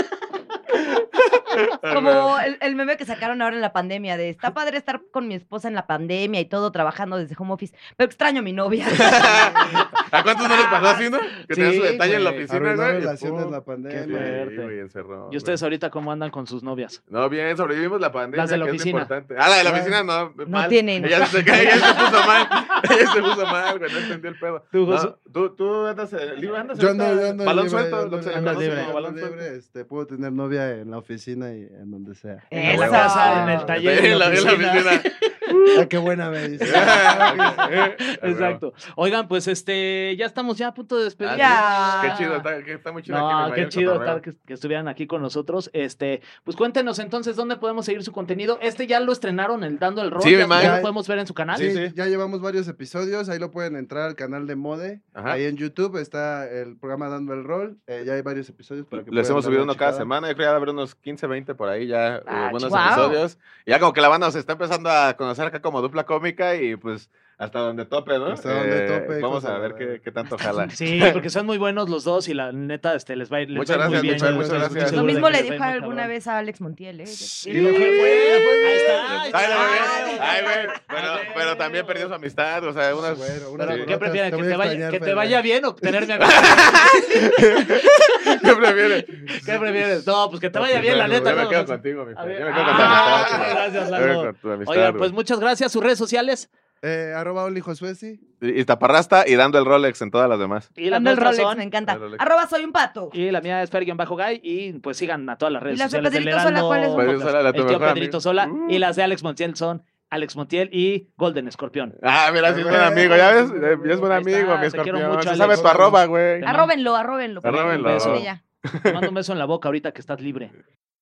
Ah, Como güey. el meme que sacaron ahora en la pandemia de está padre estar con mi esposa en la pandemia y todo trabajando desde home office, pero extraño a mi novia. ¿A cuántos no les pasó así, no? Que tenían su Sí, detalle en la güey. oficina, Arruinó güey. relaciones Pum. la Qué pandemia. fuerte. Sí, güey, encerró. ¿Y ustedes ahorita cómo andan con sus novias? No, bien, sobrevivimos la pandemia. Las de la que es lo oficina. importante. Ah, la de la Ah, oficina no. Mal. tienen. Ella se puso mal. Ella se puso mal, güey. No entendió el pedo. ¿Tú, No, Josu? tú andas libre, andas Yo ando, ahorita yo ando balón libre, suelto, yo lo que ando se le andas conoce libre. como balón libre, suelto. puedo tener novia en la oficina y en donde sea. En la Eso. casa, en el taller, en la oficina. Ah, qué buena me dice. Exacto. Oigan, pues ya estamos ya a punto de despedir. Ya. Qué chido, está muy chido aquí. No, me qué imagino el chido cotorreo. estar que estuvieran aquí con nosotros. Pues cuéntenos entonces dónde podemos seguir su contenido. Ya lo estrenaron, el Dando el Rol. Sí, me ya imagino. lo podemos ver en su canal. Sí, sí. ya llevamos varios episodios, ahí lo pueden entrar al canal de Mode, Ajá. ahí en YouTube está el programa Dando el Rol, ya hay varios episodios para que Les puedan hemos darle subido una uno cada checada. semana. Yo creo que ya va a haber unos 15, 20 por ahí ya. Buenos Wow. episodios. Y ya como que la banda se está empezando a conocer acá como dupla cómica y pues hasta donde tope, ¿no? Hasta donde tope, Vamos hijos a de ver la qué, verga. qué tanto jala. Sí, porque son muy buenos los dos y la neta les va a ir Muchas les va a ir muy gracias, bien. muchas Yo estoy gracias. Lo seguro de mismo que le les va a ir dijo muy alguna cabrón. vez a Alex Montiel, ¿eh? Sí, Sí, lo fue, güey. ahí está, ahí Ay, está. güey. Ay, güey. Pero también perdió su amistad. O sea, unas. Bueno, Pero, unas ¿qué brotas, prefieres? te ¿Que voy a te vaya, extrañar, que te Fer. vaya bien o tenerme acá? ¿Qué prefieres? ¿Qué prefieres? No, pues que te vaya bien, la neta. Yo me no, quedo no sé. contigo, mi A Fer. ver. Yo me quedo con tu amistad. Gracias, Yo me quedo Lalo. con tu amistad, Oigan, pues güey. muchas gracias. Sus redes sociales. @Oli Josuesi. Y taparrasta y dando el Rolex en todas las demás. Y las Dando el nuestras Rolex, son- me encanta. El Rolex. ¡Soy un pato! Y la mía es Fer-Guy. Y pues sigan a todas las redes las de sociales del Pedrito Sola, Heraldo ¿cuáles son? Pedrito Sola, la tu El tío mejor Pedrito amigo. Sola. Y las de Alex Montiel son Alex Montiel y Golden Escorpión. Ah, mira, sí es buen Güey, amigo, ¿ya ves? güey, Ya es buen ahí amigo, está, mi te quiero escorpión. mucho, Se Alex. sabe tu arroba, güey. Arróbenlo. Arróbenlo. Arróbenlo. Ya. Te mando un beso en la boca ahorita que estás libre.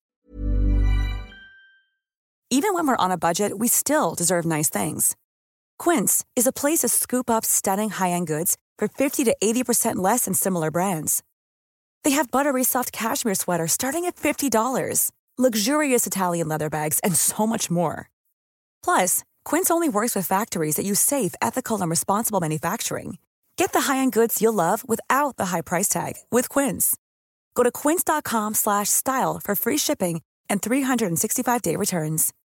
Even when we're on a budget, we still deserve nice things. Quince is a place to scoop up stunning high-end goods for 50 to 80% less than similar brands. They have buttery soft cashmere sweaters starting at $50, luxurious Italian leather bags, and so much more. Plus, Quince only works with factories that use safe, ethical, and responsible manufacturing. Get the high-end goods you'll love without the high price tag with Quince. Go to quince.com/style for free shipping and 365-day returns.